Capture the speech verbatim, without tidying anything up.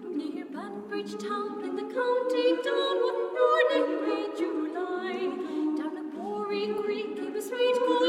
Near Banbridge town in the county down one morning mid July, down a Warwick creek came a sweet good